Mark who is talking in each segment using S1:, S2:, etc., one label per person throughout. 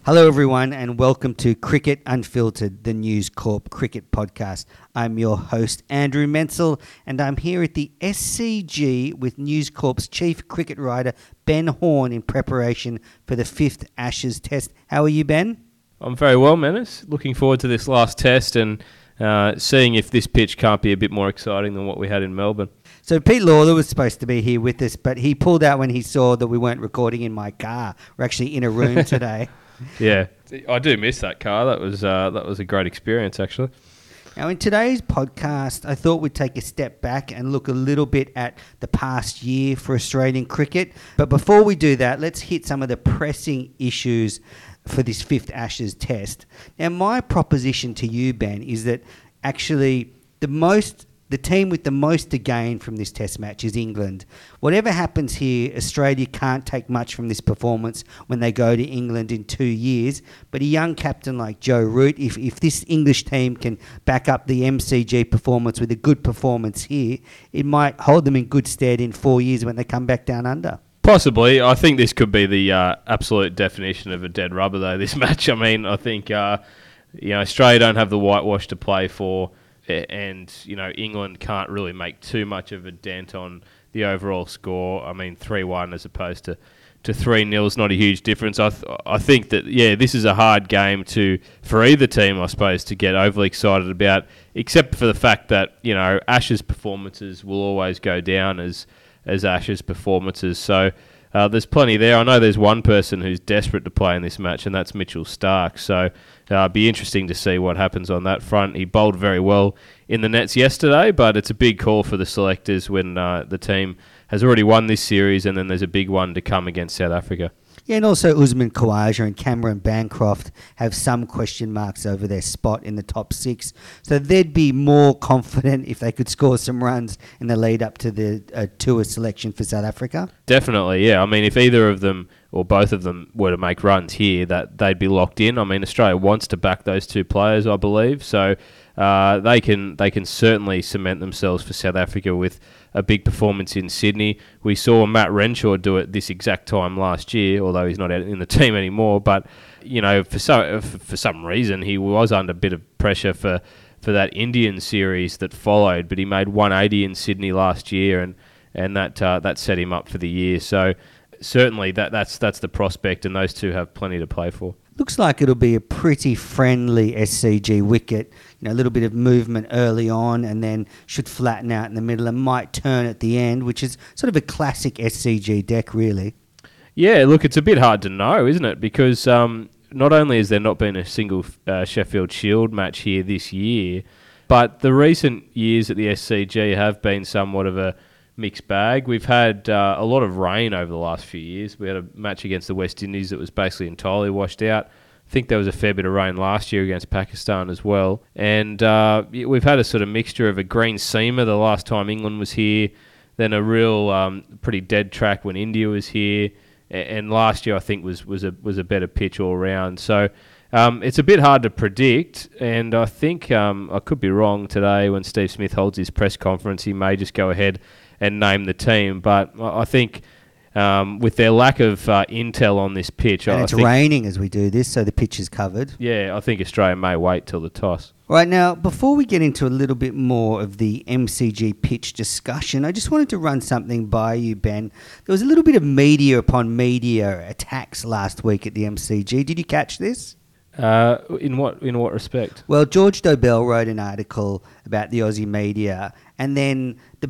S1: Hello everyone and welcome to Cricket Unfiltered, the News Corp cricket podcast. I'm your host Andrew Menzel and I'm here at the SCG with News Corp's chief cricket writer Ben Horn in preparation for the 5th Ashes Test. How are you, Ben?
S2: I'm very well, Menace. Looking forward to this last test and seeing if this pitch can't be a bit more exciting than what we had in Melbourne.
S1: So Pete Lalor was supposed to be here with us, but he pulled out when he saw that we weren't recording in my car. We're actually in a room today.
S2: Yeah, I do miss that car. That was a great experience, actually.
S1: Now, in today's podcast, I thought we'd take a step back and look a little bit at the past year for Australian cricket. But before we do that, let's hit some of the pressing issues for this 5th Ashes Test. Now, my proposition to you, Ben, is that actually the team with the most to gain from this test match is England. Whatever happens here, Australia can't take much from this performance when they go to England in 2 years. But a young captain like Joe Root, if this English team can back up the MCG performance with a good performance here, it might hold them in good stead in 4 years when they come back down under.
S2: Possibly. I think this could be the absolute definition of a dead rubber, though, this match. I mean, I think Australia don't have the whitewash to play for, and England can't really make too much of a dent on the overall score. I mean, 3-1 as opposed to 3-0 is not a huge difference. I think that this is a hard game for either team, I suppose, to get overly excited about, except for the fact that Ashes performances will always go down as Ashes performances. So there's plenty there. I know there's one person who's desperate to play in this match, and that's Mitchell Starc. So it'll be interesting to see what happens on that front. He bowled very well in the nets yesterday, but it's a big call for the selectors when the team has already won this series, and then there's a big one to come against South Africa.
S1: Yeah, and also Usman Khawaja and Cameron Bancroft have some question marks over their spot in the top 6. So they'd be more confident if they could score some runs in the lead up to the tour selection for South Africa.
S2: Definitely, yeah. I mean, if either of them or both of them were to make runs here, that they'd be locked in. I mean, Australia wants to back those two players, I believe. So they can certainly cement themselves for South Africa with a big performance in Sydney. We saw Matt Renshaw do it this exact time last year, although he's not in the team anymore. But for some reason he was under a bit of pressure for that Indian series that followed. But he made 180 in Sydney last year, and that set him up for the year. So certainly that's the prospect, and those two have plenty to play for.
S1: Looks like it'll be a pretty friendly SCG wicket. A little bit of movement early on and then should flatten out in the middle and might turn at the end, which is sort of a classic SCG deck, really. Yeah,
S2: look, it's a bit hard to know, isn't it? Because not only has there not been a single Sheffield Shield match here this year, but the recent years at the SCG have been somewhat of a mixed bag. We've had a lot of rain over the last few years. We had a match against the West Indies that was basically entirely washed out. I think there was a fair bit of rain last year against Pakistan as well. And we've had a sort of mixture of a green seamer the last time England was here, then a real pretty dead track when India was here, and last year I think was a better pitch all around. So it's a bit hard to predict, and I think I could be wrong today when Steve Smith holds his press conference. He may just go ahead and name the team, but I think with their lack of intel on this pitch...
S1: And it's raining as we do this, so the pitch is covered.
S2: Yeah, I think Australia may wait till the toss.
S1: Right, now, before we get into a little bit more of the MCG pitch discussion, I just wanted to run something by you, Ben. There was a little bit of media upon media attacks last week at the MCG. Did you catch this?
S2: In what respect?
S1: Well, George Dobell wrote an article about the Aussie media, and then the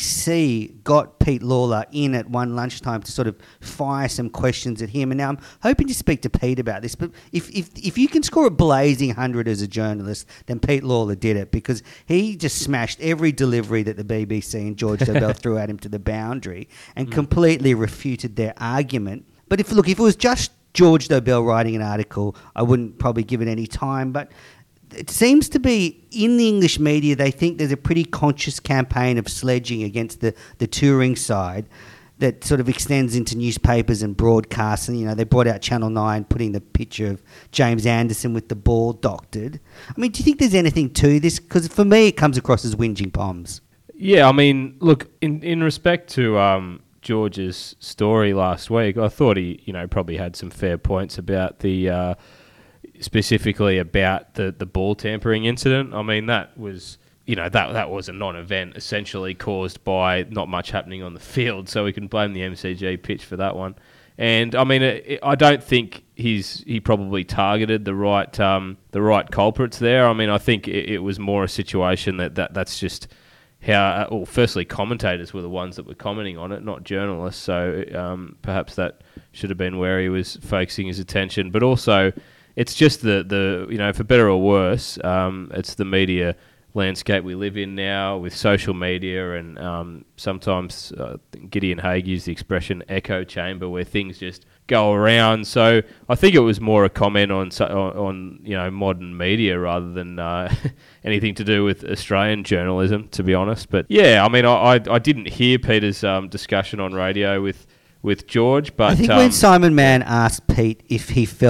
S1: BBC got Pete Lalor in at one lunchtime to sort of fire some questions at him. And now I'm hoping to speak to Pete about this. But if you can score a blazing 100 as a journalist, then Pete Lalor did it, because he just smashed every delivery that the BBC and George Dobell threw at him to the boundary and completely refuted their argument. But if it was just George Dobell writing an article, I wouldn't probably give it any time. But it seems to be in the English media, they think there's a pretty conscious campaign of sledging against the touring side that sort of extends into newspapers and broadcasts. And, they brought out Channel 9 putting the picture of James Anderson with the ball doctored. I mean, do you think there's anything to this? Because for me, it comes across as whinging poms.
S2: Yeah, I mean, look, in respect to George's story last week, I thought he, probably had some fair points about the specifically about the ball tampering incident. I mean, that was that was a non-event essentially caused by not much happening on the field, so we can blame the MCG pitch for that one. And I mean, I don't think he probably targeted the right culprits there. I mean, I think it was more a situation that's just how. Well, firstly, commentators were the ones that were commenting on it, not journalists. So perhaps that should have been where he was focusing his attention. But also, it's just the for better or worse, it's the media landscape we live in now with social media, and sometimes Gideon Haigh used the expression echo chamber, where things just go around. So I think it was more a comment on modern media rather than anything to do with Australian journalism, to be honest. But yeah, I mean, I didn't hear Peter's discussion on radio with George, but
S1: I think when Simon Mann asked Pete if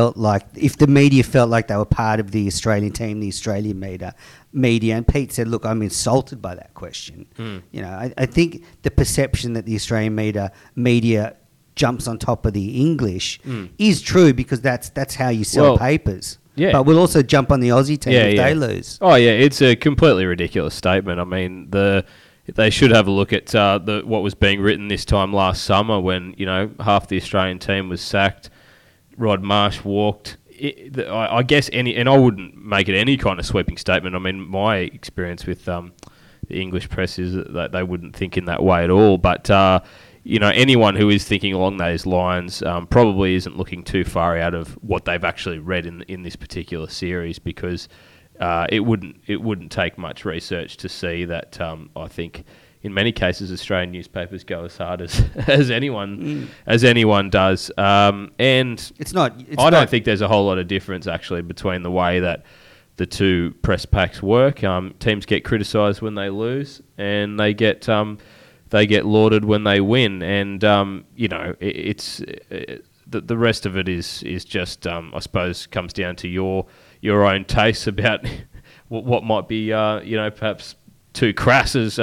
S1: the media felt like they were part of the Australian team, the Australian media, and Pete said, "Look, I'm insulted by that question." I think the perception that the Australian media jumps on top of the English is true, because that's how you sell papers. Yeah, but we'll also jump on the Aussie team if they lose.
S2: Oh yeah, it's a completely ridiculous statement. I mean, they should have a look at what was being written this time last summer when half the Australian team was sacked. Rod Marsh walked. I guess and I wouldn't make it any kind of sweeping statement. I mean, my experience with the English press is that they wouldn't think in that way at all. But anyone who is thinking along those lines probably isn't looking too far out of what they've actually read in this particular series, because it wouldn't take much research to see that. I think in many cases Australian newspapers go as hard as anyone does, and I don't think there's a whole lot of difference actually between the way that the two press packs work. Teams get criticised when they lose, and they get lauded when they win, and it's the rest of it is just I suppose comes down to your own tastes about what might be perhaps too crass as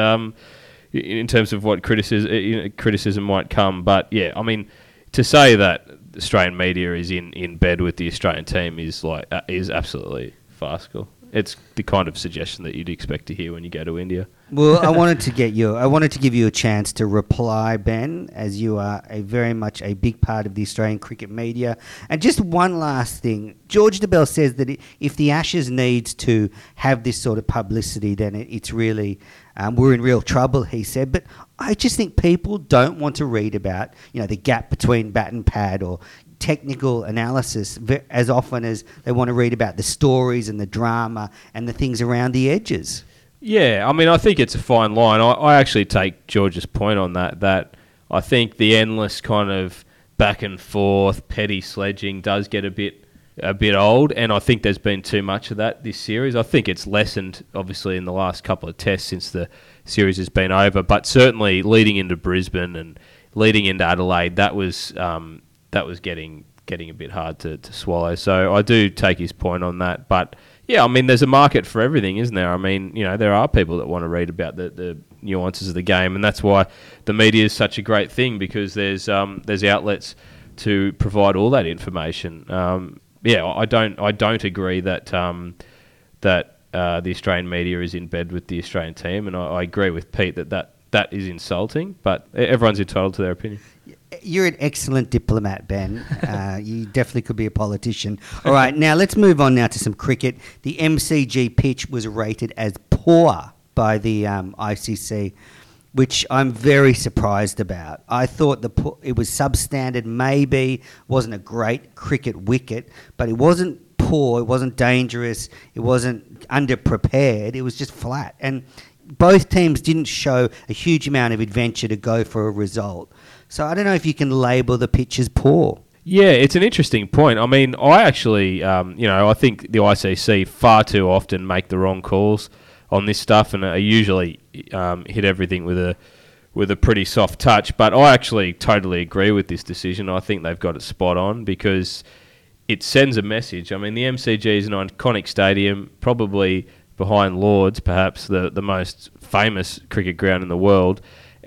S2: in terms of what criticism might come. But yeah, I mean, to say that Australian media is in bed with the Australian team is absolutely farcical. It's the kind of suggestion that you'd expect to hear when you go to India.
S1: Well, I wanted to give you a chance to reply, Ben, as you are very much a big part of the Australian cricket media. And just one last thing. George Dobell says that if the Ashes needs to have this sort of publicity, then it's really, we're in real trouble, he said. But I just think people don't want to read about, the gap between bat and pad or technical analysis as often as they want to read about the stories and the drama and the things around the edges.
S2: Yeah, I mean, I think it's a fine line. I actually take George's point on that I think the endless kind of back and forth, petty sledging does get a bit old, and I think there's been too much of that this series. I think it's lessened, obviously, in the last couple of tests since the series has been over, but certainly leading into Brisbane and leading into Adelaide, that was getting a bit hard to swallow. So I do take his point on that. But yeah, I mean, there's a market for everything, isn't there? I mean, there are people that want to read about the nuances of the game, and that's why the media is such a great thing, because there's outlets to provide all that information. I don't agree that the Australian media is in bed with the Australian team, and I agree with Pete that is insulting, but everyone's entitled to their opinion.
S1: You're an excellent diplomat, Ben. You definitely could be a politician. All right, now let's move on now to some cricket. The MCG pitch was rated as poor by the ICC, which I'm very surprised about. I thought it was substandard, maybe, wasn't a great cricket wicket, but it wasn't poor, it wasn't dangerous, it wasn't underprepared, it was just flat. And both teams didn't show a huge amount of adventure to go for a result. So I don't know if you can label the pitch as poor.
S2: Yeah, it's an interesting point. I mean, I actually, I think the ICC far too often make the wrong calls on this stuff, and usually hit everything with a pretty soft touch. But I actually totally agree with this decision. I think they've got it spot on, because it sends a message. I mean, the MCG is an iconic stadium, probably behind Lord's, perhaps the most famous cricket ground in the world.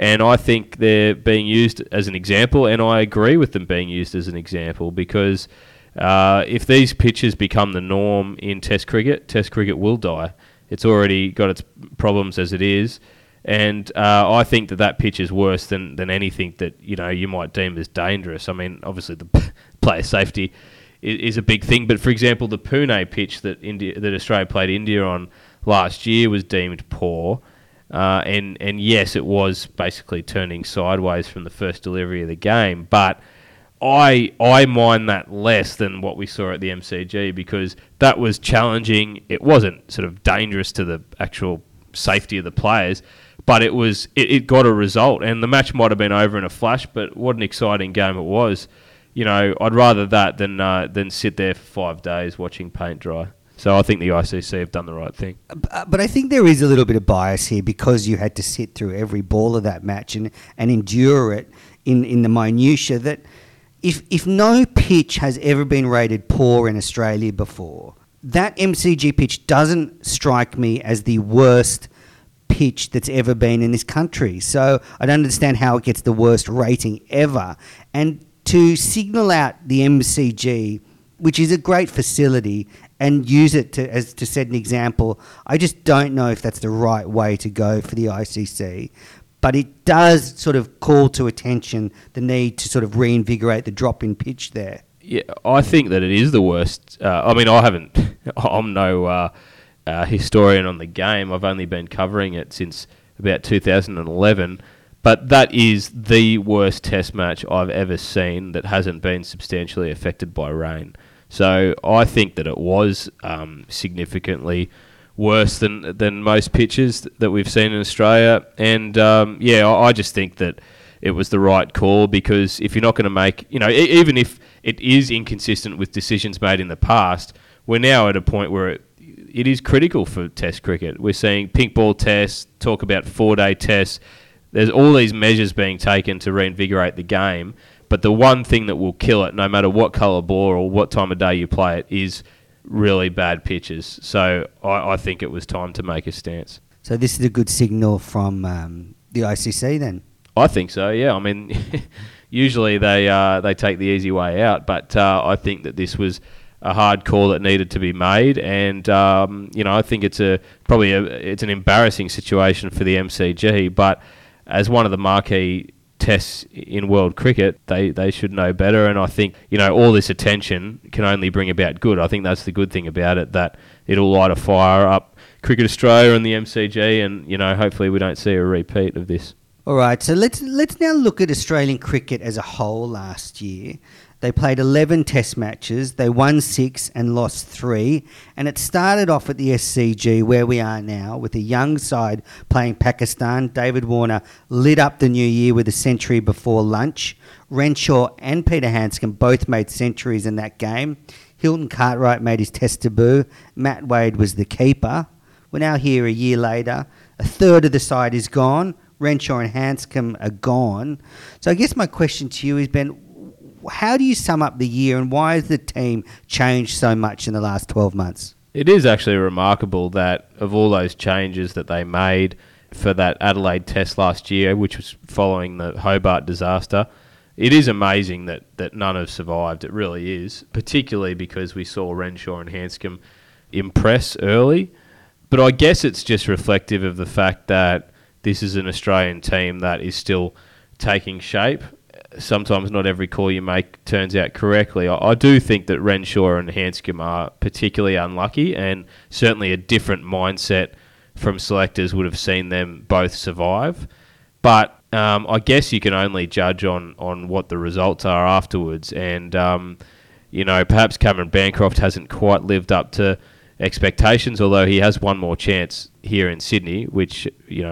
S2: And I think they're being used as an example, and I agree with them being used as an example because if these pitches become the norm in Test cricket will die. It's already got its problems as it is, and I think that pitch is worse than anything that you might deem as dangerous. I mean, obviously the player safety is a big thing, but for example, the Pune pitch that Australia played India on last year was deemed poor, and yes, it was basically turning sideways from the first delivery of the game, but I mind that less than what we saw at the MCG because that was challenging. It wasn't sort of dangerous to the actual safety of the players, but it got a result, and the match might have been over in a flash. But what an exciting game it was! I'd rather that than sit there for 5 days watching paint dry. So I think the ICC have done the right thing.
S1: But I think there is a little bit of bias here because you had to sit through every ball of that match and endure it in the minutiae that. If no pitch has ever been rated poor in Australia before, that MCG pitch doesn't strike me as the worst pitch that's ever been in this country. So I don't understand how it gets the worst rating ever. And to signal out the MCG, which is a great facility, and use it to set an example, I just don't know if that's the right way to go for the ICC. But it does sort of call to attention the need to sort of reinvigorate the drop in pitch there.
S2: Yeah, I think that it is the worst. I'm no historian on the game. I've only been covering it since about 2011. But that is the worst test match I've ever seen that hasn't been substantially affected by rain. So I think that it was significantly worse than most pitches that we've seen in Australia. And, I just think that it was the right call because if you're not going to make, even if it is inconsistent with decisions made in the past, we're now at a point where it is critical for Test cricket. We're seeing pink ball tests, talk about 4-day tests. There's all these measures being taken to reinvigorate the game. But the one thing that will kill it, no matter what colour ball or what time of day you play it, is really bad pitches. So I think it was time to make a stance.
S1: So this is a good signal from the ICC then?
S2: I think so, yeah. I mean, usually they take the easy way out, but I think that this was a hard call that needed to be made, and I think it's an embarrassing situation for the MCG, but as one of the marquee tests in world cricket, they should know better, and I think all this attention can only bring about good. I think that's the good thing about it, that it'll light a fire up Cricket Australia and the MCG, and hopefully we don't see a repeat of this.
S1: All right, so let's now look at Australian cricket as a whole last year. They played 11 test matches, they won 6 and lost 3, and it started off at the SCG where we are now with a young side playing Pakistan. David Warner lit up the new year with a century before lunch. Renshaw and Peter Handscomb both made centuries in that game. Hilton Cartwright made his test debut. Matt Wade was the keeper. We're now here a year later. A third of the side is gone. Renshaw and Handscomb are gone. So I guess my question to you is, Ben, how do you sum up the year and why has the team changed so much in the last 12 months?
S2: It is actually remarkable that of all those changes that they made for that Adelaide test last year, which was following the Hobart disaster, it is amazing that none have survived. It really is, particularly because we saw Renshaw and Handscomb impress early. But I guess it's just reflective of the fact that this is an Australian team that is still taking shape. Sometimes not every call you make turns out correctly. I do think that Renshaw and Handscomb are particularly unlucky, and certainly a different mindset from selectors would have seen them both survive. But I guess you can only judge on what the results are afterwards. And, perhaps Cameron Bancroft hasn't quite lived up to expectations, although he has one more chance here in Sydney, which,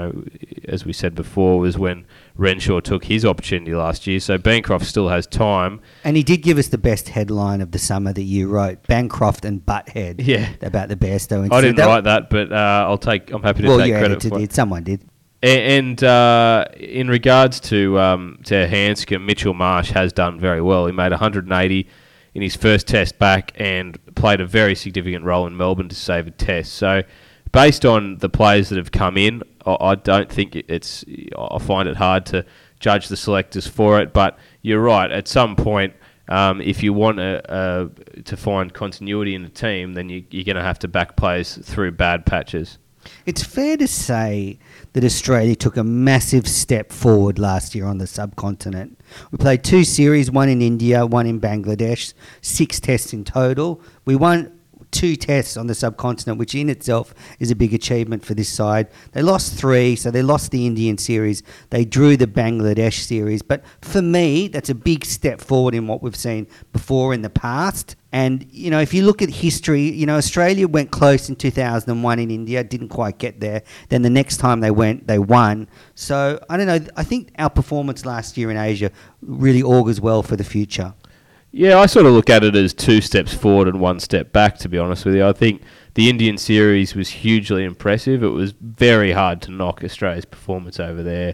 S2: as we said before, was when Renshaw took his opportunity last year. So Bancroft still has time.
S1: And he did give us the best headline of the summer that you wrote, Bancroft and Butthead.
S2: Yeah.
S1: About the Bairstow incident.
S2: I didn't write that, but I'm happy to take credit for it.
S1: Someone did.
S2: And in regards to Handscomb, Mitchell Marsh has done very well. He made 180 in his first test back and played a very significant role in Melbourne to save a test. So based on the players that have come in, I don't think I find it hard to judge the selectors for it. But you're right. At some point, if you want to find continuity in the team, then you're going to have to back players through bad patches.
S1: It's fair to say that Australia took a massive step forward last year on the subcontinent. We played 2 series, one in India, one in Bangladesh, 6 tests in total. We won 2 tests on the subcontinent, which in itself is a big achievement for this side. They lost 3, so they lost the Indian series. They drew the Bangladesh series. But for me, that's a big step forward in what we've seen before in the past. And, if you look at history, Australia went close in 2001 in India, didn't quite get there. Then the next time they went, they won. So, I don't know, I think our performance last year in Asia really augurs well for the future.
S2: Yeah, I sort of look at it as 2 steps forward and 1 step back, to be honest with you. I think the Indian series was hugely impressive. It was very hard to knock Australia's performance over there.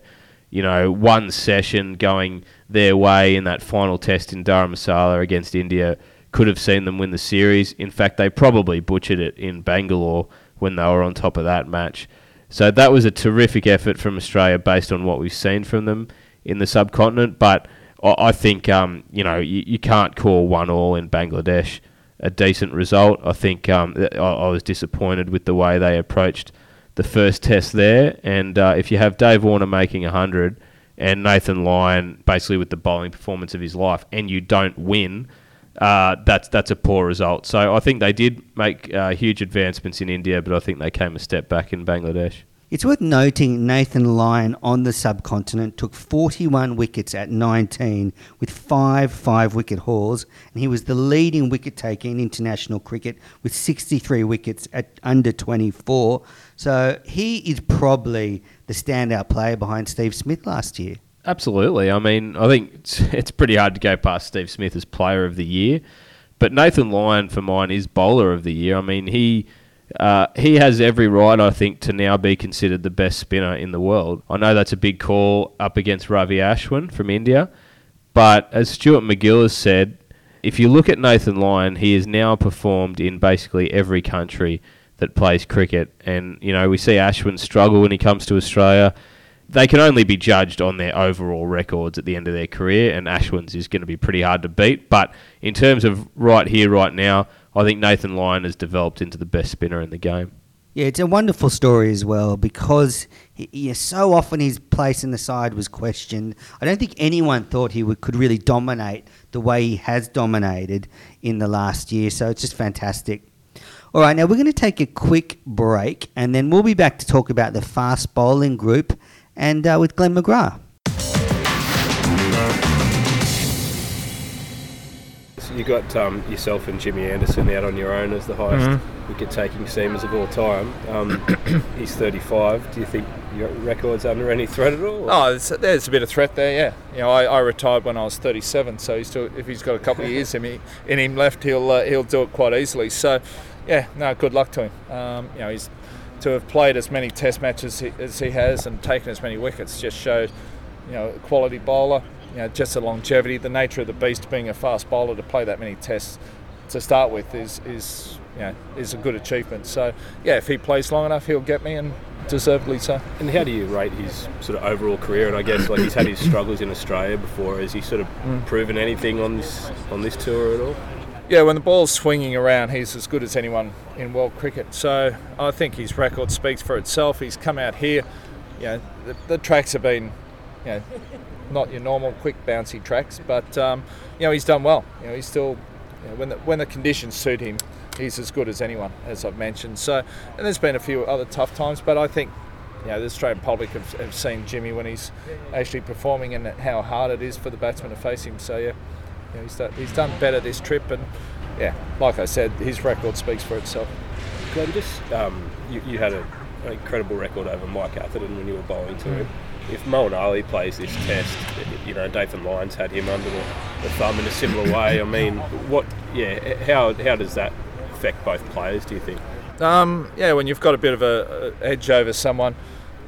S2: 1 session going their way in that final test in Dharamsala against India could have seen them win the series. In fact, they probably butchered it in Bangalore when they were on top of that match. So that was a terrific effort from Australia based on what we've seen from them in the subcontinent. But I think, you can't call 1-1 in Bangladesh a decent result. I think I was disappointed with the way they approached the first test there. And if you have Dave Warner making 100 and Nathan Lyon basically with the bowling performance of his life and you don't win, that's a poor result. So I think they did make huge advancements in India, but I think they came a step back in Bangladesh.
S1: It's worth noting Nathan Lyon on the subcontinent took 41 wickets at 19 with 5 5-wicket hauls, and he was the leading wicket taker in international cricket with 63 wickets at under 24. So he is probably the standout player behind Steve Smith last year. Absolutely.
S2: I mean, I think it's pretty hard to go past Steve Smith as player of the year, but Nathan Lyon for mine is bowler of the year. I mean, he has every right, I think, to now be considered the best spinner in the world. I know that's a big call up against Ravi Ashwin from India, but as Stuart McGill has said, if you look at Nathan Lyon, he has now performed in basically every country that plays cricket. And, we see Ashwin struggle when he comes to Australia. They can only be judged on their overall records at the end of their career, and Ashwin's is going to be pretty hard to beat. But in terms of right here, right now, I think Nathan Lyon has developed into the best spinner in the game.
S1: Yeah, it's a wonderful story as well because so often his place in the side was questioned. I don't think anyone thought he could really dominate the way he has dominated in the last year. So it's just fantastic. All right, now we're going to take a quick break and then we'll be back to talk about the fast bowling group and with Glenn McGrath.
S3: You got yourself and Jimmy Anderson out on your own as the highest wicket-taking seamers of all time. He's 35. Do you think your record's under any threat at all?
S4: Oh, there's a bit of threat there, yeah. I retired when I was 37, so if he's got a couple of years in him left, he'll do it quite easily. So, yeah, no, good luck to him. He's to have played as many Test matches as he has and taken as many wickets just shows, a quality bowler. Just the longevity, the nature of the beast being a fast bowler to play that many tests to start with is a good achievement. So, if he plays long enough, he'll get me, and deservedly so.
S3: And how do you rate his sort of overall career? And I guess he's had his struggles in Australia before. Has he sort of proven anything on this tour at all?
S4: Yeah, when the ball's swinging around, he's as good as anyone in world cricket. So I think his record speaks for itself. He's come out here. The tracks have been, not your normal quick bouncy tracks, but he's done well. He's still, when the conditions suit him, he's as good as anyone, as I've mentioned. So, and there's been a few other tough times, but I think the Australian public have seen Jimmy when he's actually performing and how hard it is for the batsman to face him. So he's done better this trip, and like I said, his record speaks for itself.
S3: Glenn, just you had an incredible record over Mike Atherton when you were bowling to him. If Moeen Ali plays this test, Nathan Lyon's had him under the thumb in a similar way. I mean, how does that affect both players, do you think?
S4: When you've got a bit of a edge over someone,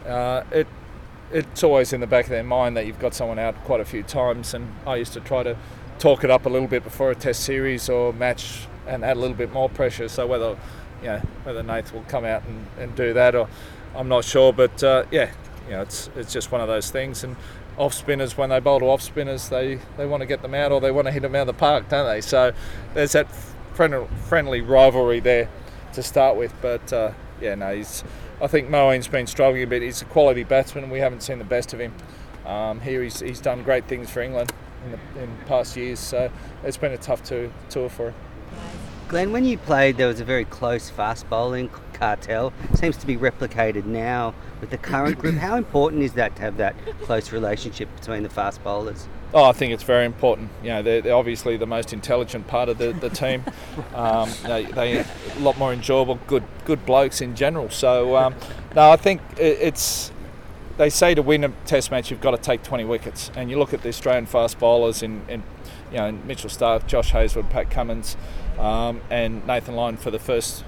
S4: it's always in the back of their mind that you've got someone out quite a few times, and I used to try to talk it up a little bit before a test series or match and add a little bit more pressure. So whether whether Nath will come out and do that, or I'm not sure. But it's just one of those things. And off spinners, when they bowl to off spinners, they want to get them out, or they want to hit them out of the park, don't they? So there's that friendly rivalry there to start with. But I think Moeen's been struggling a bit. He's a quality batsman, and we haven't seen the best of him. Here he's done great things for England in past years, so it's been a tough tour for him.
S1: Glenn, when you played, there was a very close fast bowling cartel. Seems to be replicated now with the current group. How important is that to have that close relationship between the fast bowlers?
S4: Oh, I think it's very important. They're obviously the most intelligent part of the team. They a lot more enjoyable, good blokes in general. So, I think it's. They say to win a Test match, you've got to take 20 wickets. And you look at the Australian fast bowlers in Mitchell Starc, Josh Hazlewood, Pat Cummins, and Nathan Lyon for the first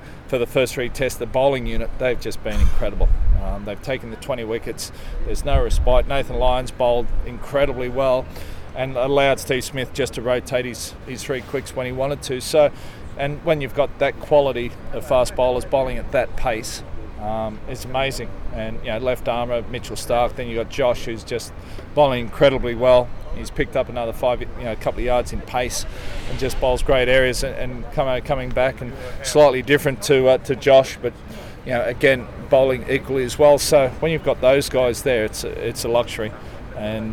S4: 3 tests, the bowling unit, they've just been incredible. They've taken the 20 wickets. There's no respite. Nathan Lyon's bowled incredibly well and allowed Steve Smith just to rotate his 3 quicks when he wanted to. So, and when you've got that quality of fast bowlers bowling at that pace, it's amazing. And left armour Mitchell Starc, then you've got Josh, who's just bowling incredibly well. He's picked up another a couple of yards in pace, and just bowls great areas and coming back, and slightly different to Josh, but again bowling equally as well. So when you've got those guys there, it's a luxury, and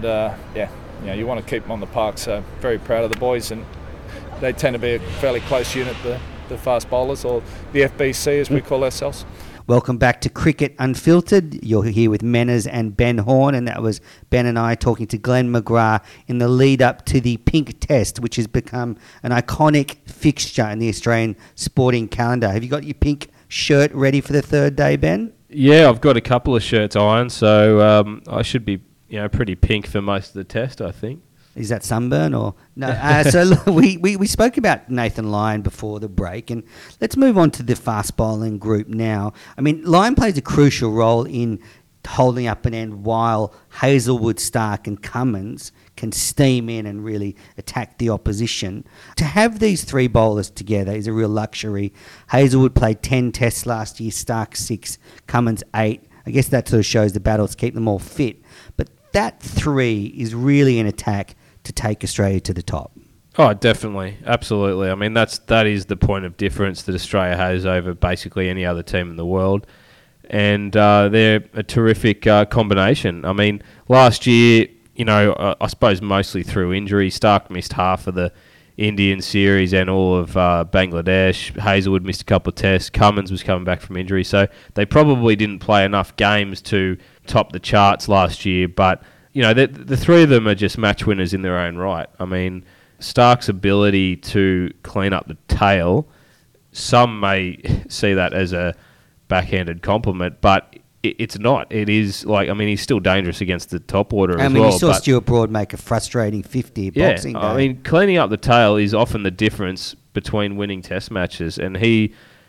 S4: you want to keep them on the park. So very proud of the boys, and they tend to be a fairly close unit, the fast bowlers, or the FBC as we call ourselves.
S1: Welcome back to Cricket Unfiltered. You're here with Menners and Ben Horn, and that was Ben and I talking to Glenn McGrath in the lead up to the Pink Test, which has become an iconic fixture in the Australian sporting calendar. Have you got your pink shirt ready for the third day, Ben?
S2: Yeah, I've got a couple of shirts ironed, so I should be pretty pink for most of the Test, I think.
S1: Is that sunburn or no? So we spoke about Nathan Lyon before the break, and let's move on to the fast bowling group now. I mean, Lyon plays a crucial role in holding up an end while Hazlewood, Starc and Cummins can steam in and really attack the opposition. To have these 3 bowlers together is a real luxury. Hazlewood played 10 tests last year, Starc 6, Cummins 8. I guess that sort of shows the battles keep them all fit. But that 3 is really an attack to take Australia to the top.
S2: Oh, definitely. Absolutely. I mean, that is the point of difference that Australia has over basically any other team in the world. And they're a terrific combination. I mean, last year, I suppose mostly through injury, Starc missed half of the Indian series and all of Bangladesh. Hazlewood missed a couple of tests. Cummins was coming back from injury. So they probably didn't play enough games to top the charts last year, but the 3 of them are just match winners in their own right. I mean, Starc's ability to clean up the tail, some may see that as a backhanded compliment, but it's not. It is he's still dangerous against the top order as well.
S1: You saw Stuart Broad make a frustrating 50 Boxing Day.
S2: I mean, cleaning up the tail is often the difference between winning Test matches, and he's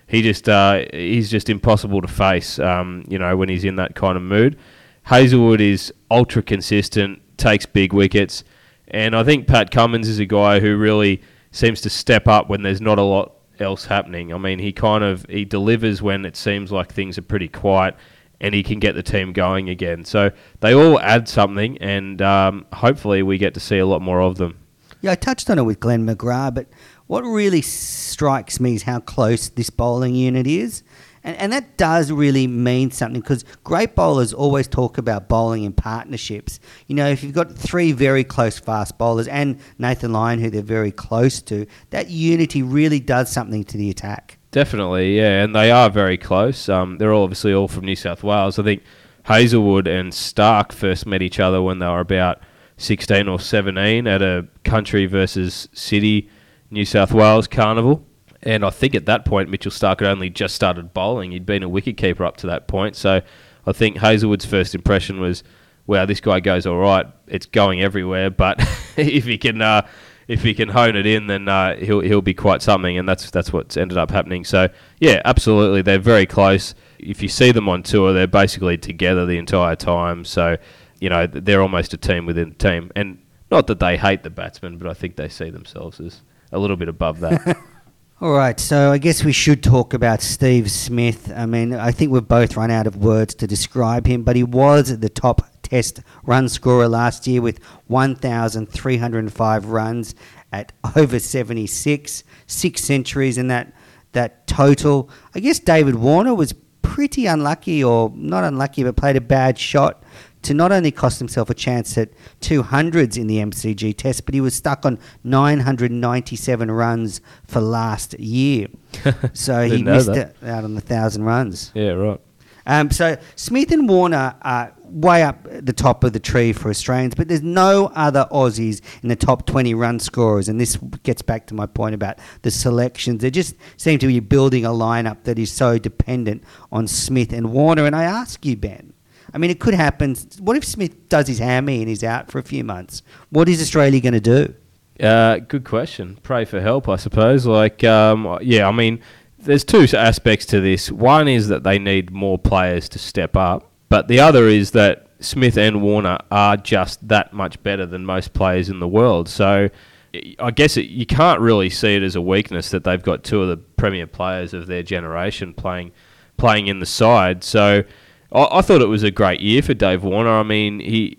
S2: just impossible to face, when he's in that kind of mood. Hazlewood is ultra consistent, takes big wickets, and I think Pat Cummins is a guy who really seems to step up when there's not a lot else happening. I mean, he delivers when it seems like things are pretty quiet, and he can get the team going again. So they all add something, and hopefully we get to see a lot more of them.
S1: Yeah, I touched on it with Glenn McGrath, but what really strikes me is how close this bowling unit is. And that does really mean something, because great bowlers always talk about bowling in partnerships. If you've got 3 very close fast bowlers and Nathan Lyon, who they're very close to, that unity really does something to the attack.
S2: Definitely, yeah, and they are very close. They're obviously all from New South Wales. I think Hazlewood and Starc first met each other when they were about 16 or 17 at a country versus city New South Wales carnival. And I think at that point, Mitchell Starc had only just started bowling. He'd been a wicketkeeper up to that point. So I think Hazlewood's first impression was, wow, this guy goes all right. It's going everywhere. But if he can hone it in, then he'll be quite something. And that's what's ended up happening. So, yeah, absolutely. They're very close. If you see them on tour, they're basically together the entire time. So, they're almost a team within a team. And not that they hate the batsmen, but I think they see themselves as a little bit above that.
S1: All right, so I guess we should talk about Steve Smith. I mean, I think we've both run out of words to describe him, but he was the top Test run scorer last year with 1,305 runs at over 76, 6 centuries in that total. I guess David Warner was pretty unlucky, or not unlucky, but played a bad shot to not only cost himself a chance at 200s in the MCG Test, but he was stuck on 997 runs for last year. So he missed out on the 1,000 runs.
S2: Yeah, right.
S1: So Smith and Warner are way up the top of the tree for Australians, but there's no other Aussies in the top 20 run scorers, and this gets back to my point about the selections. They just seem to be building a lineup that is so dependent on Smith and Warner. And I ask you, Ben, I mean, it could happen. What if Smith does his hammy and he's out for a few months? What is Australia going to do?
S2: Good question. Pray for help, I suppose. I mean, there's two aspects to this. One is that they need more players to step up, but the other is that Smith and Warner are just that much better than most players in the world. So I guess you can't really see it as a weakness that they've got two of the premier players of their generation playing in the side. So I thought it was a great year for Dave Warner. I mean, he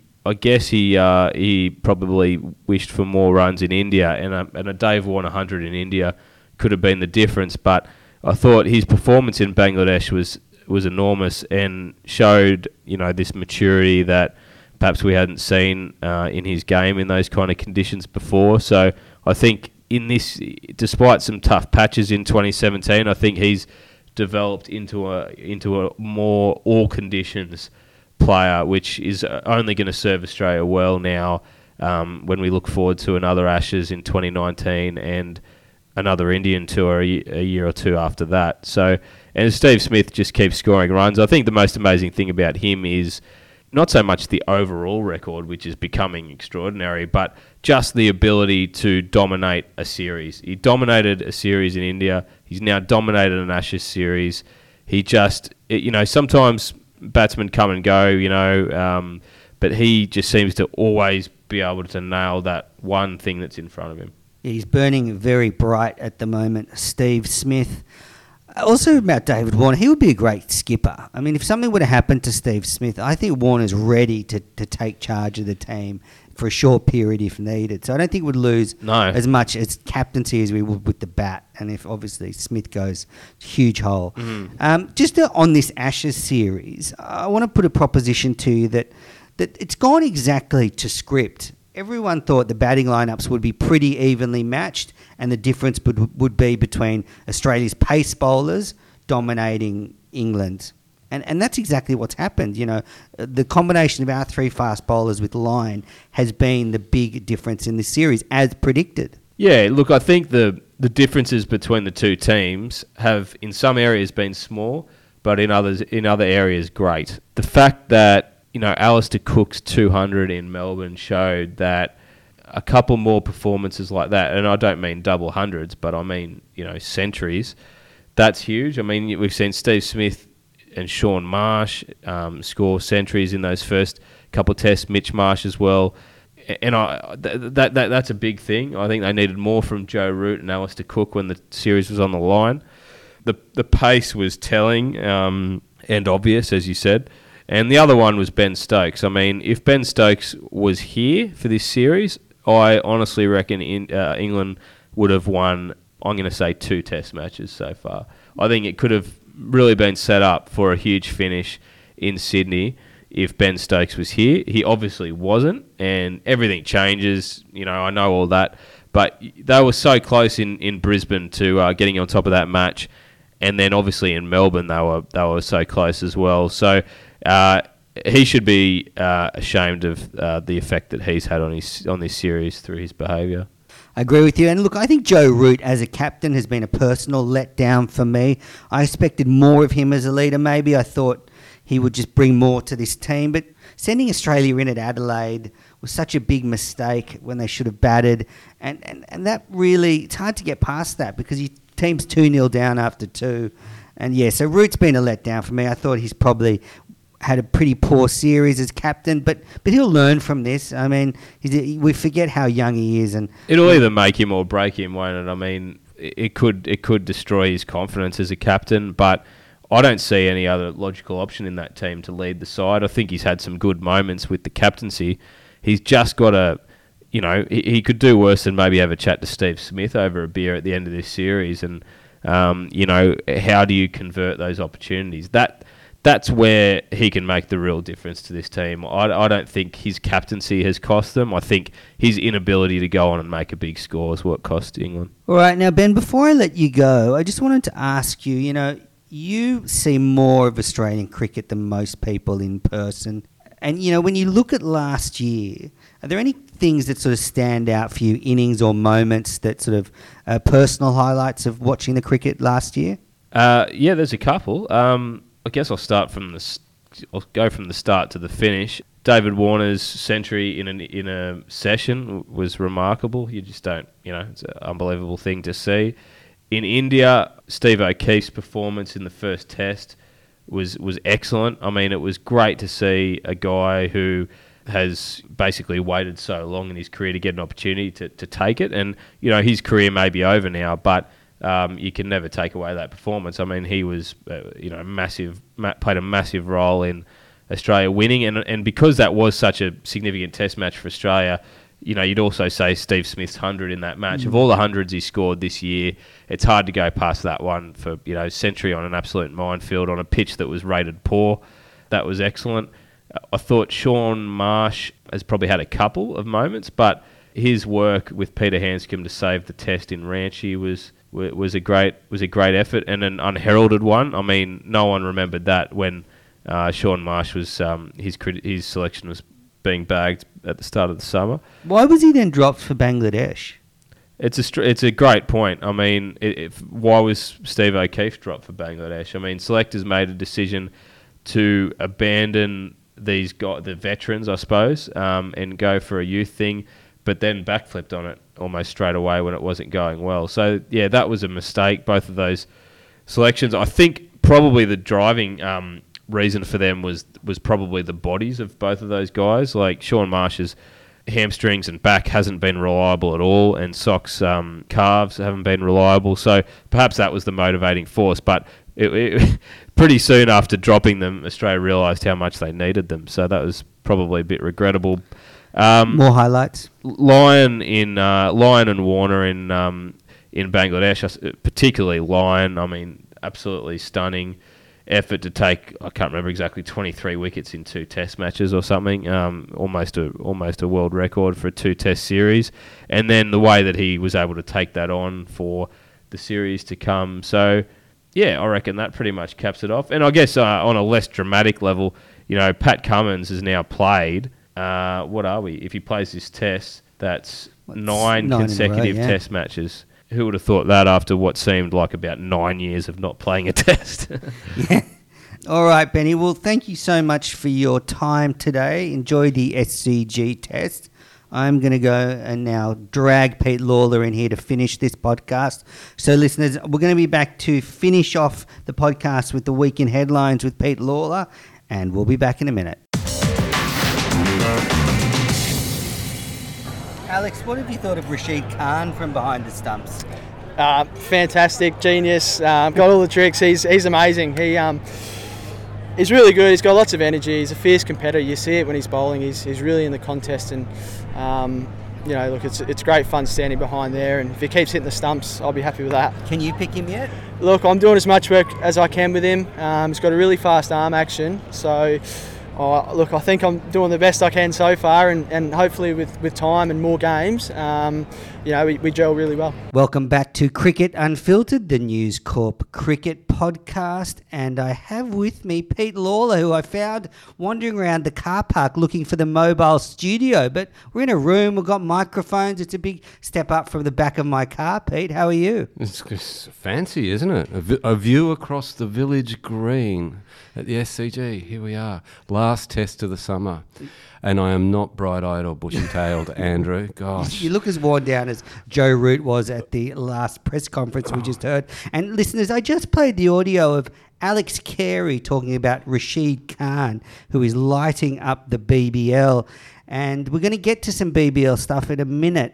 S2: probably wished for more runs in India, and a Dave Warner 100 in India could have been the difference. But I thought his performance in Bangladesh was enormous and showed, this maturity that perhaps we hadn't seen in his game in those kind of conditions before. So I think in this, despite some tough patches in 2017, I think he's developed into a more all conditions player, which is only going to serve Australia well now when we look forward to another Ashes in 2019 and another Indian tour a year or two after that. So, and Steve Smith just keeps scoring runs. I think the most amazing thing about him is not so much the overall record, which is becoming extraordinary, but just the ability to dominate a series. He dominated a series in India. He's now dominated an Ashes series. He just, sometimes batsmen come and go, but he just seems to always be able to nail that one thing that's in front of him.
S1: He's burning very bright at the moment, Steve Smith. Also about David Warner, he would be a great skipper. I mean, if something would have happened to Steve Smith, I think Warner's ready to take charge of the team for a short period if needed. So I don't think we'd lose as much as captaincy as we would with the bat. And if obviously Smith goes, huge hole. Just on this Ashes series, I want to put a proposition to you that it's gone exactly to script. Everyone thought the batting lineups would be pretty evenly matched, and the difference would be between Australia's pace bowlers dominating England. And that's exactly what's happened. The combination of our three fast bowlers with line has been the big difference in this series, as predicted.
S2: Yeah, look, I think the differences between the two teams have in some areas been small, but in other areas great. The fact that Alistair Cook's 200 in Melbourne showed that a couple more performances like that, and I don't mean double hundreds, but I mean, centuries, that's huge. I mean, we've seen Steve Smith and Shaun Marsh score centuries in those first couple of tests, Mitch Marsh as well. And that's a big thing. I think they needed more from Joe Root and Alistair Cook when the series was on the line. The pace was telling and obvious, as you said. And the other one was Ben Stokes. I mean, if Ben Stokes was here for this series, I honestly reckon England would have won, I'm going to say, 2 test matches so far. I think it could have really been set up for a huge finish in Sydney if Ben Stokes was here. He obviously wasn't, and everything changes. I know all that. But they were so close in Brisbane to getting on top of that match. And then obviously in Melbourne, they were so close as well. So he should be ashamed of the effect that he's had on this series through his behaviour.
S1: I agree with you. And look, I think Joe Root as a captain has been a personal letdown for me. I expected more of him as a leader. Maybe I thought he would just bring more to this team. But sending Australia in at Adelaide was such a big mistake when they should have batted. And that really, it's hard to get past that because your team's 2-0 down after 2. And yeah, so Root's been a letdown for me. I thought he's probably had a pretty poor series as captain, but he'll learn from this. I mean, we forget how young he is, and
S2: it'll either make him or break him, won't it? I mean, it could destroy his confidence as a captain, but I don't see any other logical option in that team to lead the side. I think he's had some good moments with the captaincy. He's just got to, he could do worse than maybe have a chat to Steve Smith over a beer at the end of this series. And, how do you convert those opportunities? That's where he can make the real difference to this team. I don't think his captaincy has cost them. I think his inability to go on and make a big score is what cost England.
S1: All right, now, Ben, before I let you go, I just wanted to ask you, you see more of Australian cricket than most people in person. And, when you look at last year, are there any things that sort of stand out for you, innings or moments that sort of personal highlights of watching the cricket last year?
S2: Yeah, there's a couple. I guess I'll go from the start to the finish. David Warner's century in a session was remarkable. You just don't, it's an unbelievable thing to see. In India, Steve O'Keefe's performance in the first test was excellent. I mean, it was great to see a guy who has basically waited so long in his career to get an opportunity to take it. And, his career may be over now, but you can never take away that performance. I mean, he was, massive, played a massive role in Australia winning. And because that was such a significant test match for Australia, you'd also say Steve Smith's 100 in that match. Of all the hundreds he scored this year, it's hard to go past that one for, century on an absolute minefield on a pitch that was rated poor. That was excellent. I thought Sean Marsh has probably had a couple of moments, but his work with Peter Hanscom to save the test in Ranchi was a great effort and an unheralded one. I mean, no one remembered that when Sean Marsh was his selection was being bagged at the start of the summer.
S1: Why was he then dropped for Bangladesh?
S2: It's a great point. I mean, why was Steve O'Keefe dropped for Bangladesh? I mean, selectors made a decision to abandon the veterans, I suppose, and go for a youth thing, but then backflipped on it almost straight away when it wasn't going well. So, yeah, that was a mistake, both of those selections. I think probably the driving reason for them was probably the bodies of both of those guys. Like Sean Marsh's hamstrings and back hasn't been reliable at all, and Sock's calves haven't been reliable. So perhaps that was the motivating force. But pretty soon after dropping them, Australia realised how much they needed them. So that was probably a bit regrettable.
S1: More highlights.
S2: Lyon and Warner in Bangladesh, particularly Lyon. I mean, absolutely stunning effort to take, I can't remember exactly, 23 wickets in 2 test matches or something, almost a world record for a 2-test series, and then the way that he was able to take that on for the series to come. So, yeah, I reckon that pretty much caps it off. And I guess on a less dramatic level, Pat Cummins has now played, what are we? If he plays this test, that's 9 consecutive test matches. Who would have thought that after what seemed like about 9 years of not playing a test?
S1: Yeah. All right, Benny. Well, thank you so much for your time today. Enjoy the SCG test. I'm going to go and now drag Pete Lalor in here to finish this podcast. So, listeners, we're going to be back to finish off the podcast with the Weekend Headlines with Pete Lalor, and we'll be back in a minute. Alex, what have you thought of Rashid Khan from behind the stumps?
S5: Fantastic, genius, got all the tricks. He's amazing. He's really good. He's got lots of energy. He's a fierce competitor. You see it when he's bowling. He's really in the contest, and look, it's great fun standing behind there. And if he keeps hitting the stumps, I'll be happy with that.
S1: Can you pick him yet?
S5: Look, I'm doing as much work as I can with him. He's got a really fast arm action, so. Look, I think I'm doing the best I can so far, and hopefully with time and more games, we gel really well.
S1: Welcome back to Cricket Unfiltered, the News Corp cricket podcast, and I have with me Pete Lalor, who I found wandering around the car park looking for the mobile studio, but we're in a room, we've got microphones, it's a big step up from the back of my car. Pete, how are you?
S6: It's fancy, isn't it? A view across the village green at the SCG. Here we are. Last test of the summer. And I am not bright-eyed or bushy-tailed, Andrew. Gosh.
S1: You look as worn down as Joe Root was at the last press conference we just heard. And listeners, I just played the audio of Alex Carey talking about Rashid Khan, who is lighting up the BBL. And we're going to get to some BBL stuff in a minute.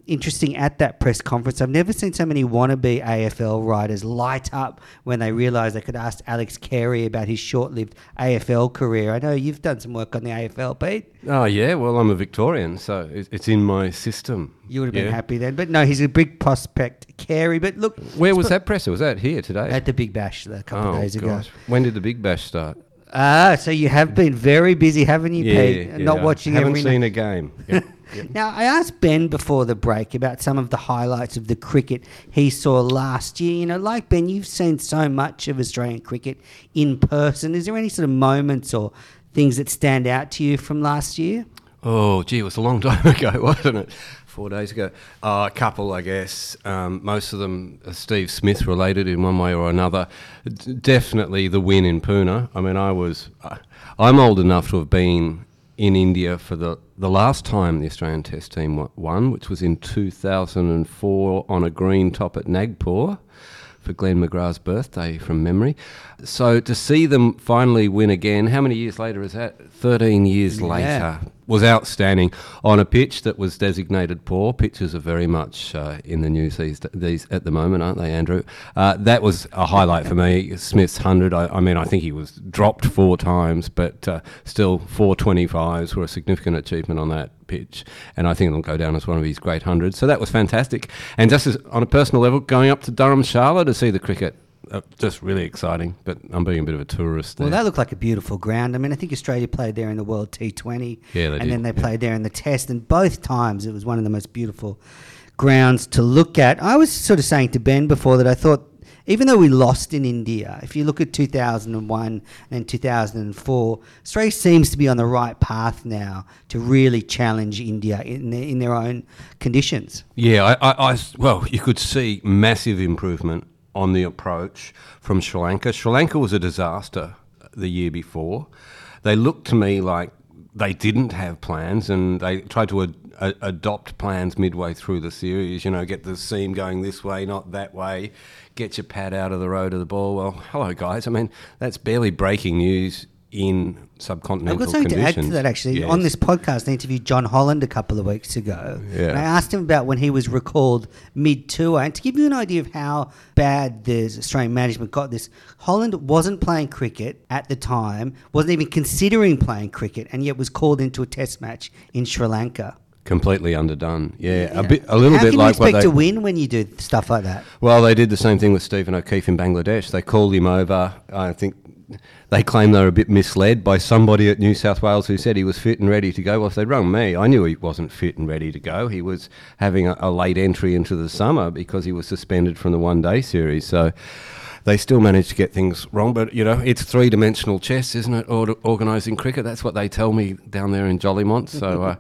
S1: interesting at that press conference. I've never seen so many wannabe AFL writers light up when they realised they could ask Alex Carey about his short-lived AFL career. I know you've done some work on the AFL, Pete.
S6: Oh, yeah, well, I'm a Victorian, so it's in my system.
S1: You would have been happy then. But no, he's a big prospect, Carey. But look...
S6: Where was that presser? Was that here today?
S1: At the Big Bash a couple of days ago.
S6: When did the Big Bash start?
S1: So you have been very busy, haven't you, Pete? Not watching
S6: haven't
S1: every
S6: seen
S1: night.
S6: a game.
S1: Now, I asked Ben before the break about some of the highlights of the cricket he saw last year. You know, like Ben, you've seen so much of Australian cricket in person. Is there any sort of moments or things that stand out to you from last year?
S6: Oh, gee, it was a long time ago, wasn't it? 4 days ago. A couple, I guess. Most of them are Steve Smith related in one way or another. Definitely the win in Pune. I mean, I'm old enough to have been in India for the last time the Australian Test team won, which was in 2004 on a green top at Nagpur for Glenn McGrath's birthday from memory. So to see them finally win again, how many years later is that? 13 years later. Was outstanding on a pitch that was designated poor. Pitches are very much in the news these at the moment, aren't they, Andrew? That was a highlight for me. Smith's 100, I mean, I think he was dropped 4 times, but still 425s were a significant achievement on that pitch, and I think it'll go down as one of his great 100s. So that was fantastic. And just as on a personal level, going up to Dharamshala to see the cricket, just really exciting, but I'm being a bit of a tourist there.
S1: Well, that looked like a beautiful ground. I mean, I think Australia played there in the World T20.
S6: Yeah, they did.
S1: And then they played there in the Test, and both times it was one of the most beautiful grounds to look at. I was sort of saying to Ben before that I thought, even though we lost in India, if you look at 2001 and 2004, Australia seems to be on the right path now to really challenge India in their own conditions.
S6: Yeah, well, you could see massive improvement on the approach from Sri Lanka. Sri Lanka was a disaster the year before. They looked to me like they didn't have plans, and they tried to adopt plans midway through the series, you know, get the seam going this way, not that way, get your pad out of the road of the ball. Well, hello, guys. I mean, that's barely breaking news in subcontinental conditions.
S1: I've got something to add to that, actually.
S6: Yes.
S1: On this podcast, I interviewed John Holland a couple of weeks ago.
S6: Yeah.
S1: And I asked him about when he was recalled mid-tour. And to give you an idea of how bad the Australian management got this, Holland wasn't playing cricket at the time, wasn't even considering playing cricket, and yet was called into a test match in Sri Lanka.
S6: Completely underdone. Yeah.
S1: How
S6: a little bit
S1: can
S6: like
S1: you
S6: what
S1: expect
S6: they
S1: to win when you do stuff like that?
S6: Well, they did the same thing with Stephen O'Keefe in Bangladesh. They called him over. I think they claim they were a bit misled by somebody at New South Wales who said he was fit and ready to go. Well, if they'd rung me, I knew he wasn't fit and ready to go. He was having a late entry into the summer because he was suspended from the one-day series. So they still managed to get things wrong. But, you know, it's three-dimensional chess, isn't it, organising cricket? That's what they tell me down there in Jollymont. So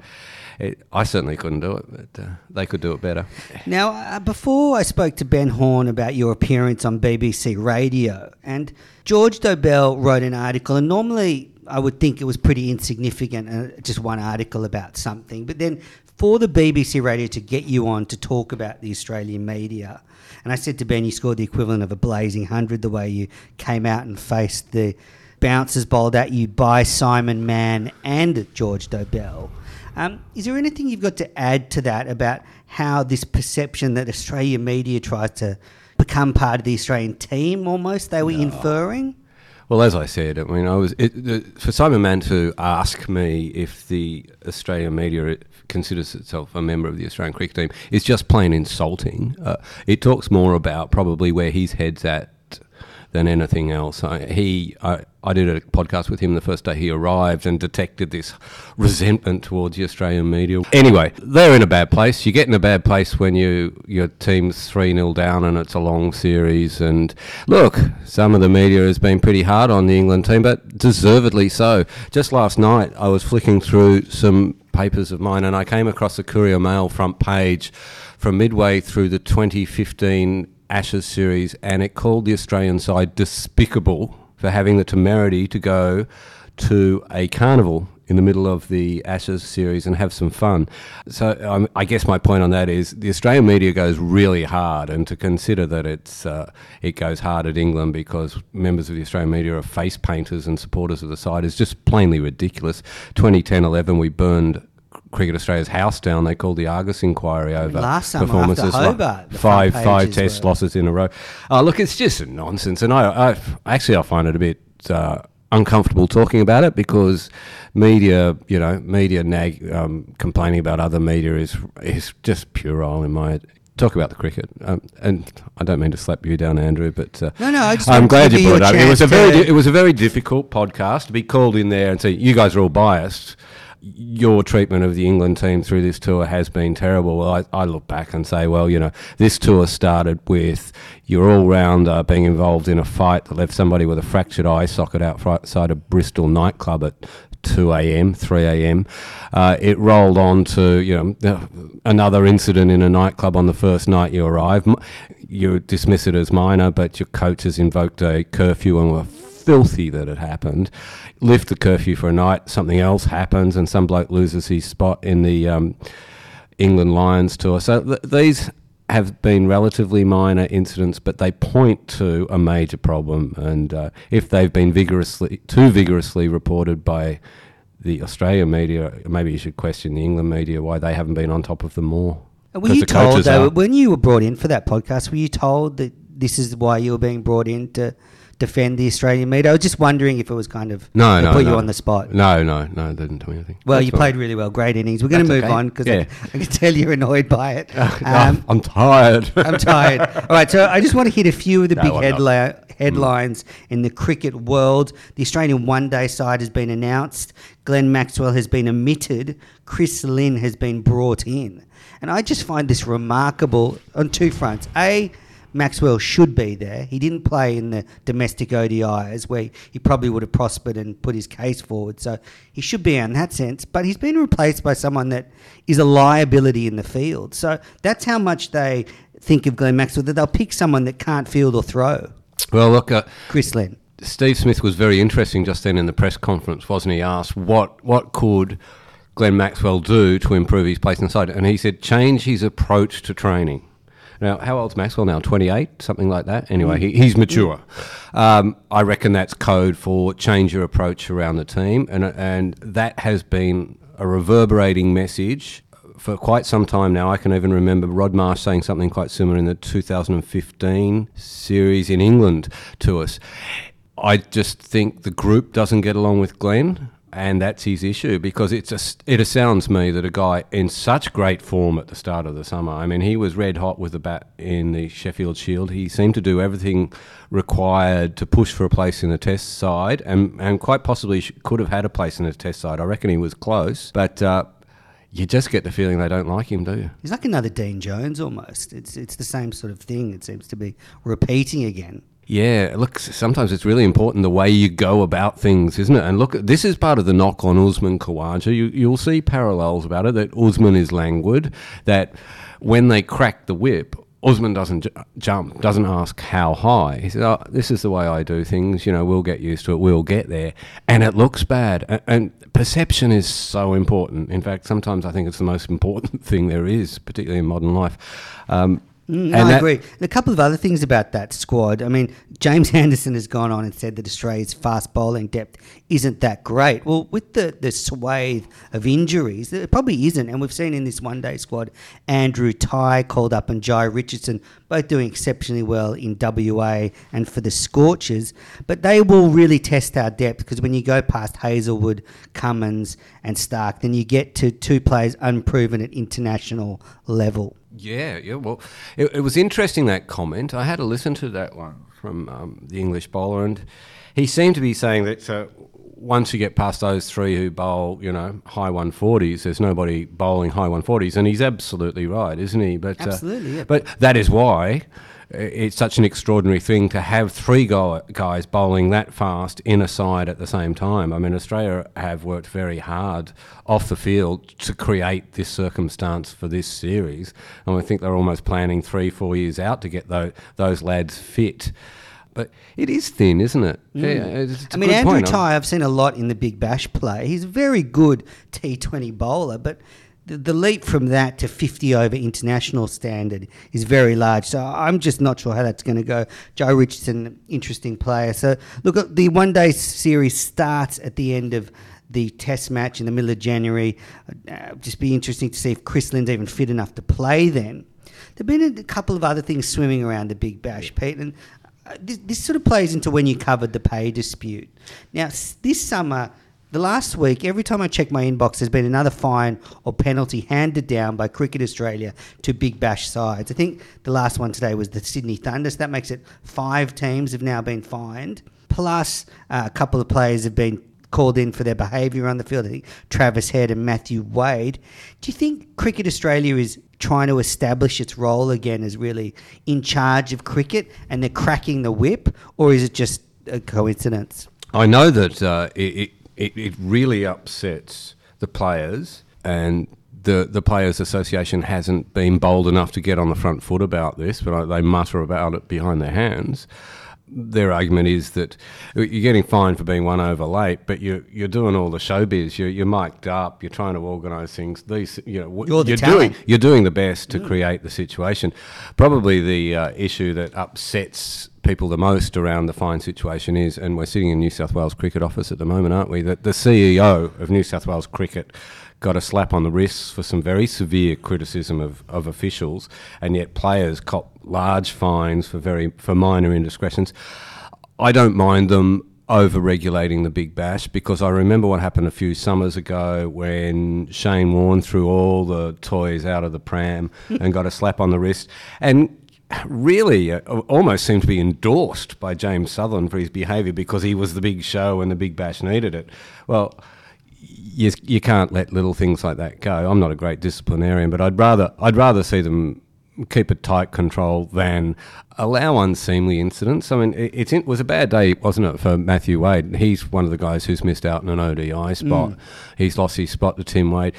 S6: I certainly couldn't do it, but they could do it better.
S1: Now, before I spoke to Ben Horn about your appearance on BBC Radio, and George Dobell wrote an article, and normally I would think it was pretty insignificant, just one article about something, but then for the BBC Radio to get you on to talk about the Australian media, and I said to Ben, you scored the equivalent of a blazing 100 the way you came out and faced the bouncers bowled at you by Simon Mann and George Dobell. Is there anything you've got to add to that about how this perception that Australian media tries to become part of the Australian team almost, they were inferring?
S6: Well, as I said, I mean, for Simon Mann to ask me if the Australian media considers itself a member of the Australian cricket team is just plain insulting. It talks more about probably where his head's at than anything else. I did a podcast with him the first day he arrived and detected this resentment towards the Australian media. Anyway, they're in a bad place. You get in a bad place when your team's 3-0 down and it's a long series. And look, some of the media has been pretty hard on the England team, but deservedly so. Just last night, I was flicking through some papers of mine and I came across the Courier Mail front page from midway through the 2015 Ashes series, and it called the Australian side despicable for having the temerity to go to a carnival in the middle of the Ashes series and have some fun. So I guess my point on that is the Australian media goes really hard, and to consider that it goes hard at England because members of the Australian media are face painters and supporters of the side is just plainly ridiculous. 2010-11 we burned Cricket Australia's house down. They called the Argus inquiry over
S1: last summer
S6: performances.
S1: after Hobart, the front
S6: five
S1: pages
S6: test
S1: were-
S6: losses in a row. Look, it's just nonsense, and I find it a bit uncomfortable talking about it because media complaining about other media is just puerile in my. Talk about the cricket, and I don't mean to slap you down, Andrew, but
S1: No, I just
S6: I'm
S1: wanted to
S6: glad
S1: give
S6: you brought it
S1: a
S6: up.
S1: chance
S6: It was a very difficult podcast to be called in there and say you guys are all biased. Your treatment of the England team through this tour has been terrible. Well, I look back and say, well, this tour started with your all-rounder being involved in a fight that left somebody with a fractured eye socket outside a Bristol nightclub at 2 a.m., 3 a.m. It rolled on to another incident in a nightclub on the first night you arrive. You dismiss it as minor, but your coach has invoked a curfew and were filthy that it happened. Lift the curfew for a night, something else happens, and some bloke loses his spot in the England Lions tour. So these have been relatively minor incidents, but they point to a major problem. And if they've been too vigorously reported by the Australian media, maybe you should question the England media why they haven't been on top of them more.
S1: Were you told, though, when you were brought in for that podcast, were you told that this is why you were being brought in to defend the Australian media? I was just wondering if it was kind of put you on the spot.
S6: No, they didn't tell me anything.
S1: Well, you played really well. Great innings. We're going to move on because I can tell you're annoyed by it.
S6: I'm tired.
S1: I'm tired. All right, so I just want to hit a few of the big
S6: I'm
S1: headlines in the cricket world. The Australian one-day side has been announced. Glenn Maxwell has been omitted. Chris Lynn has been brought in. And I just find this remarkable on two fronts. A, Maxwell should be there. He didn't play in the domestic ODIs where he probably would have prospered and put his case forward. So he should be in that sense. But he's been replaced by someone that is a liability in the field. So that's how much they think of Glenn Maxwell, that they'll pick someone that can't field or throw.
S6: Well, look,
S1: Chris Lynn.
S6: Steve Smith was very interesting just then in the press conference, wasn't he? Asked what could Glenn Maxwell do to improve his place in the side? And he said change his approach to training. Now, how old's Maxwell now? 28, something like that? Anyway, he's mature. I reckon that's code for change your approach around the team, and that has been a reverberating message for quite some time now. I can even remember Rod Marsh saying something quite similar in the 2015 series in England to us. I just think the group doesn't get along with Glenn. And that's his issue, because it astounds me that a guy in such great form at the start of the summer, I mean, he was red hot with the bat in the Sheffield Shield. He seemed to do everything required to push for a place in the test side, and quite possibly could have had a place in the test side. I reckon he was close, but you just get the feeling they don't like him, do you?
S1: He's like another Dean Jones almost. It's the same sort of thing. It seems to be repeating again.
S6: Yeah, look, sometimes it's really important the way you go about things, isn't it? And look, this is part of the knock on Usman Khawaja. You'll see parallels about it, that Usman is languid, that when they crack the whip, Usman doesn't jump, doesn't ask how high. He says, oh, this is the way I do things, we'll get used to it, we'll get there. And it looks bad. And perception is so important. In fact, sometimes I think it's the most important thing there is, particularly in modern life.
S1: I agree. And a couple of other things about that squad. I mean, James Anderson has gone on and said that Australia's fast bowling depth isn't that great. Well, with the swathe of injuries, it probably isn't. And we've seen in this one-day squad, Andrew Tye called up and Jai Richardson, both doing exceptionally well in WA and for the Scorchers. But they will really test our depth, because when you go past Hazelwood, Cummins and Stark, then you get to two players unproven at international level.
S6: Yeah. Well, it was interesting, that comment. I had to listen to that one from the English bowler, and he seemed to be saying that once you get past those three who bowl, high 140s, there's nobody bowling high 140s, and he's absolutely right, isn't he? But
S1: absolutely, yeah.
S6: But that is why it's such an extraordinary thing to have three guys bowling that fast in a side at the same time. I mean, Australia have worked very hard off the field to create this circumstance for this series, and I think they're almost planning 3-4 years out to get those lads fit. But it is thin, isn't it? Yeah,
S1: Andrew Tye, I've seen a lot in the Big Bash play. He's a very good T20 bowler, but the leap from that to 50 over international standard is very large. So I'm just not sure how that's going to go. Joe Richardson, interesting player. So look, the one-day series starts at the end of the Test match in the middle of January. Just be interesting to see if Chris Lynn's even fit enough to play then. There've been a couple of other things swimming around the Big Bash, Pete, and this sort of plays into when you covered the pay dispute. Now, this summer, the last week, every time I check my inbox, there's been another fine or penalty handed down by Cricket Australia to Big Bash sides. I think the last one today was the Sydney Thunder, so that makes it 5 teams have now been fined. Plus, a couple of players have been called in for their behaviour on the field. I think Travis Head and Matthew Wade. Do you think Cricket Australia is trying to establish its role again as really in charge of cricket and they're cracking the whip, or is it just a coincidence?
S6: I know that it really upsets the players, and the Players Association hasn't been bold enough to get on the front foot about this, but they mutter about it behind their hands. Their argument is that you're getting fined for being 1 over late, but you're doing all the showbiz. You're mic'd up. You're trying to organise things. You're doing the best to create the situation. Probably the issue that upsets people the most around the fine situation is, and we're sitting in New South Wales Cricket Office at the moment, aren't we? That the CEO of New South Wales Cricket got a slap on the wrists for some very severe criticism of officials, and yet players cop large fines for minor indiscretions. I don't mind them over-regulating the Big Bash, because I remember what happened a few summers ago when Shane Warne threw all the toys out of the pram and got a slap on the wrist, and really almost seemed to be endorsed by James Sutherland for his behaviour because he was the big show and the Big Bash needed it. Well, you can't let little things like that go. I'm not a great disciplinarian, but I'd rather see them keep a tight control than allow unseemly incidents. I mean, it was a bad day, wasn't it, for Matthew Wade? He's one of the guys who's missed out on an ODI spot. He's lost his spot to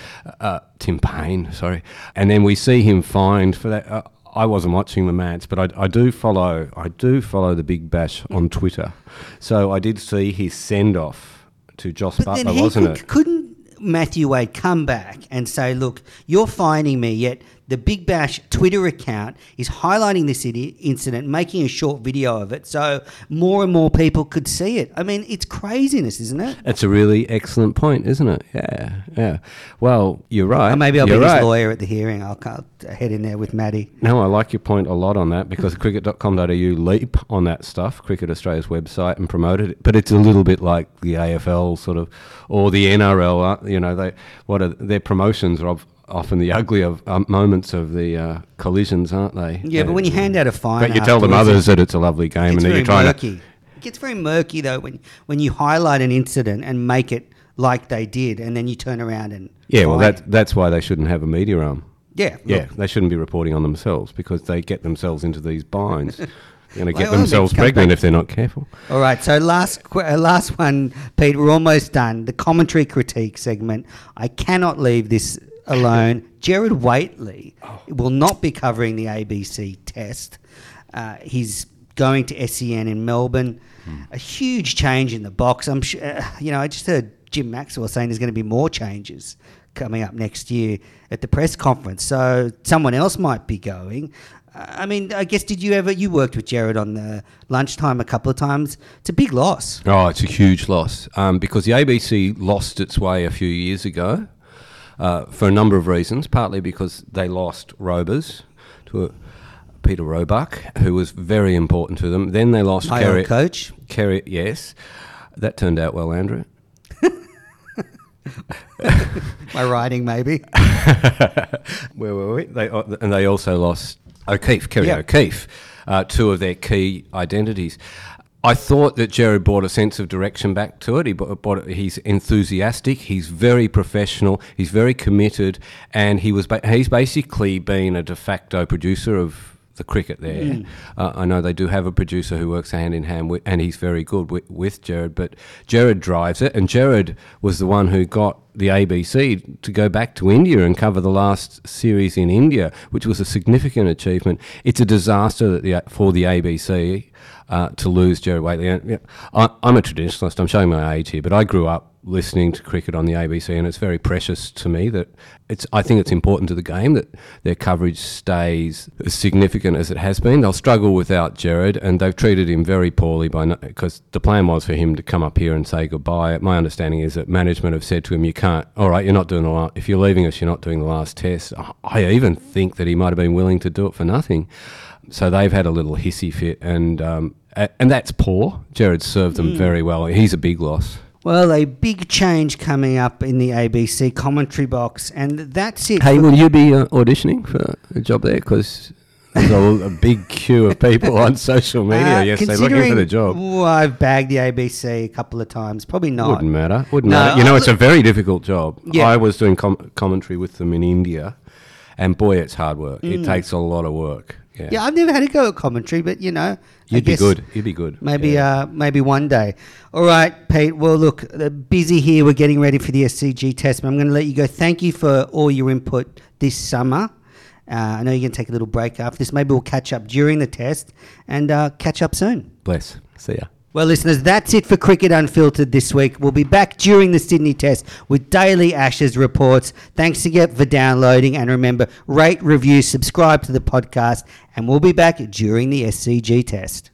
S6: Tim Payne, sorry. And then we see him fined for that. I wasn't watching the match, but I do follow the Big Bash on Twitter. So I did see his send-off to Joss Butler, wasn't it?
S1: Couldn't Matthew Wade come back and say, look, you're fining me, yet the Big Bash Twitter account is highlighting this incident, making a short video of it, so more and more people could see it. I mean, it's craziness, isn't it?
S6: It's a really excellent point, isn't it? Yeah. Well, you're right.
S1: Or maybe I'll be his lawyer at the hearing. I'll head in there with Maddie.
S6: No, I like your point a lot on that, because cricket.com.au leap on that stuff, Cricket Australia's website, and promoted it. But it's a little bit like the AFL sort of, or the NRL. Their promotions are often the uglier moments of the collisions, aren't they?
S1: Yeah, but when you hand out a fine,
S6: but you tell them others that it's a lovely game, and then you're trying to.
S1: It gets very murky though when you highlight an incident and make it like they did, and then you turn around and
S6: that's why they shouldn't have a media arm.
S1: Yeah,
S6: they shouldn't be reporting on themselves, because they get themselves into these binds. They're going to get themselves pregnant if they're not careful.
S1: All right, so last one, Pete. We're almost done. The commentary critique segment. I cannot leave this alone. Gerard Whateley will not be covering the ABC Test. He's going to SEN in Melbourne. A huge change in the box. I'm sure. I just heard Jim Maxwell saying there's going to be more changes coming up next year at the press conference. So someone else might be going. I mean, I guess you worked with Gerard on the lunchtime a couple of times. It's a big loss.
S6: Oh, it's a huge loss, because the ABC lost its way a few years ago. For a number of reasons, partly because they lost Robers to Peter Roebuck, who was very important to them. Then they lost
S1: Kerry. Coach.
S6: Kerry, yes. That turned out well, Andrew.
S1: My writing, maybe.
S6: Where were we? They also lost Kerry O'Keefe, two of their key identities. I thought that Gerard brought a sense of direction back to it. He's enthusiastic. He's very professional. He's very committed, and he's basically been a de facto producer of the cricket there. I know they do have a producer who works hand in hand and he's very good with Gerard. But Gerard drives it, and Gerard was the one who got the ABC to go back to India and cover the last series in India, which was a significant achievement. It's a disaster for the ABC to lose Gerard Whateley. I'm a traditionalist. I'm showing my age here, but I grew up listening to cricket on the ABC, and it's very precious to me that I think it's important to the game that their coverage stays as significant as it has been. They'll struggle without Gerard, and they've treated him very poorly because the plan was for him to come up here and say goodbye. My understanding is that management have said to him, "You can't. All right, you're not doing the last. If you're leaving us, you're not doing the last test." I even think that he might have been willing to do it for nothing. So they've had a little hissy fit, and that's poor. Gerard served them very well. He's a big loss.
S1: Well, a big change coming up in the ABC commentary box, and that's it.
S6: Hey, will you be auditioning for a job there? Because there's a big queue of people on social media. Yes, they're looking for the job.
S1: Well, I've bagged the ABC a couple of times. Probably not.
S6: Wouldn't matter. You know, it's a very difficult job. Yeah. I was doing commentary with them in India, and boy, it's hard work. It takes a lot of work.
S1: Yeah, I've never had to go at commentary, but you know,
S6: you'd be good. You'd be good.
S1: Maybe, maybe one day. All right, Pete. Well, look, busy here. We're getting ready for the SCG test, but I'm going to let you go. Thank you for all your input this summer. I know you're going to take a little break after this. Maybe we'll catch up during the test and catch up soon.
S6: Bless. See ya.
S1: Well, listeners, that's it for Cricket Unfiltered this week. We'll be back during the Sydney Test with daily Ashes reports. Thanks again for downloading. And remember, rate, review, subscribe to the podcast. And we'll be back during the SCG Test.